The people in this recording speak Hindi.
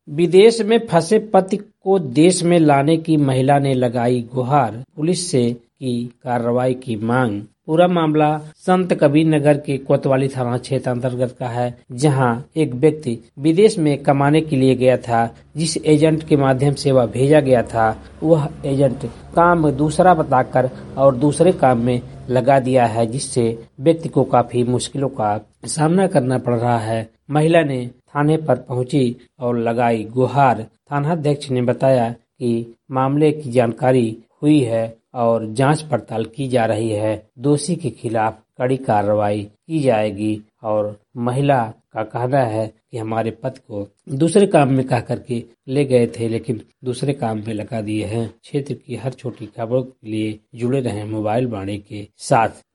विदेश में फंसे पति को देश में लाने की महिला ने लगाई गुहार, पुलिस से की कार्रवाई की मांग। पूरा मामला संत कबीर नगर के कोतवाली थाना क्षेत्र अंतर्गत का है, जहां एक व्यक्ति विदेश में कमाने के लिए गया था। जिस एजेंट के माध्यम से वह भेजा गया था, वह एजेंट काम दूसरा बताकर और दूसरे काम में लगा दिया है, जिससे व्यक्ति को काफी मुश्किलों का सामना करना पड़ रहा है। महिला ने थाने पर पहुंची और लगाई गुहार। थानाध्यक्ष ने बताया कि मामले की जानकारी हुई है और जांच पड़ताल की जा रही है। दोषी के खिलाफ कड़ी कार्रवाई की जाएगी। और महिला का कहना है कि हमारे पति को दूसरे काम में कह करके ले गए थे, लेकिन दूसरे काम में लगा दिए हैं। क्षेत्र की हर छोटी खबरों के लिए जुड़े रहें मोबाइल वाणी के साथ।